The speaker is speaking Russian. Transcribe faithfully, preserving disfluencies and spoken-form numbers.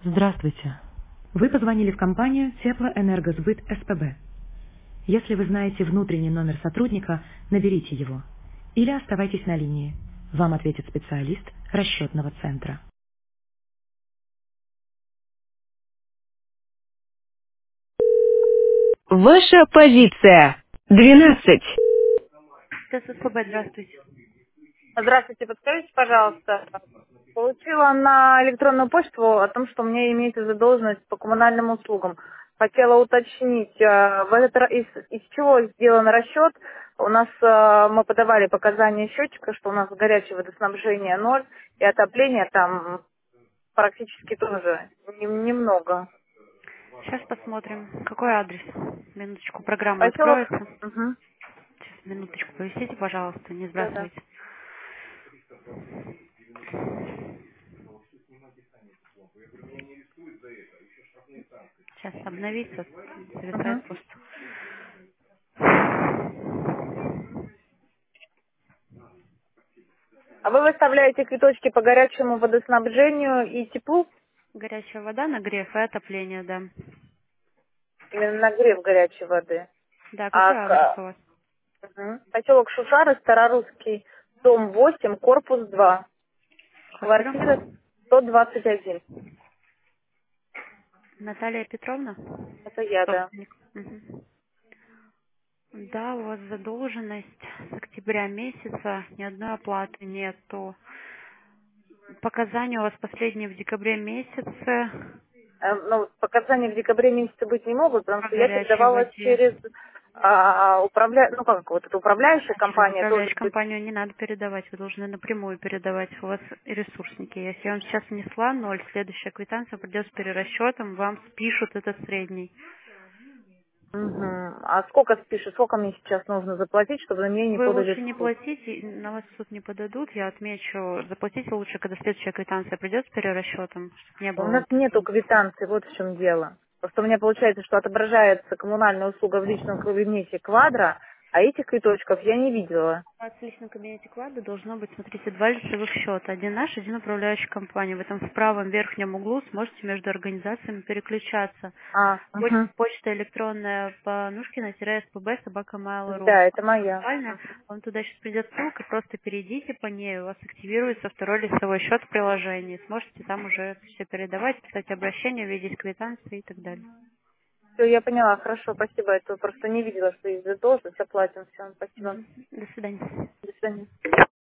Здравствуйте. Вы позвонили в компанию Теплоэнергосбыт СПБ. Если вы знаете внутренний номер сотрудника, наберите его. Или оставайтесь на линии. Вам ответит специалист расчетного центра. Ваша позиция. Двенадцать. ТССПБ, здравствуйте. Здравствуйте, подскажите, пожалуйста. Получила на электронную почту о том, что у меня имеется задолженность по коммунальным услугам. Хотела уточнить, э, в этот, ра- из, из чего сделан расчет. У нас э, мы подавали показания счетчика, что у нас горячее водоснабжение ноль, и отопление там практически тоже нем- немного. Сейчас посмотрим. Какой адрес? Минуточку, программа Поселок. откроется. Угу. Сейчас, минуточку, повисите, пожалуйста, не Да, да. сбрасывайте. Сейчас обновится, зависает Угу. просто. А вы выставляете квиточки по горячему водоснабжению и теплу? Горячая вода, нагрев и отопление, да. Именно нагрев горячей воды. Да, А какой адрес к- у вас? Мгм. Поселок Шушары, Старорусский, дом восемь, корпус два, Квартира? квартира сто двадцать один. Наталья Петровна? Это я, да. Собственник. Мгм. Да, у вас задолженность с октября месяца, ни одной оплаты нету. Показания у вас последние в декабре месяце Э, Ну, показания в декабре месяце быть не могут, потому по что я горячей передавала воде. через а, управля... ну как вот эта управляющая А через компания тоже управляющую будет. компанию не надо передавать, вы должны напрямую передавать. У вас ресурсники. Если я вам сейчас внесла ноль, следующая квитанция придет с перерасчетом, вам спишут этот средний. Мгм. А сколько спишет, сколько мне сейчас нужно заплатить, чтобы на меня не Вы подали лучше в не суд? платите, на вас в суд не подадут, я отмечу. Заплатите лучше, когда следующая квитанция придет с перерасчетом, чтобы не У было нас вот нету этого. квитанции, вот в чем дело. Просто у меня получается, что отображается коммунальная услуга в личном кабинете Квадро, а этих квиточков я не видела. У вас в личном кабинете клада должно быть, смотрите, два лицевых счета. Один наш, один управляющей компании. В этом в правом верхнем углу сможете между организациями переключаться. А, Поч- угу. Почта электронная Панушкина-СПБ собака mail.ru. Да, это моя. Актуальная. Вам туда сейчас придет ссылка, просто перейдите по ней, у вас активируется второй лицевой счет в приложении. Сможете там уже все передавать, писать обращения, видеть квитанции и так далее. Все, я поняла, хорошо, спасибо. Это просто не видела, что есть задолженность, оплатим. Все, спасибо. Мгм. До свидания. До свидания.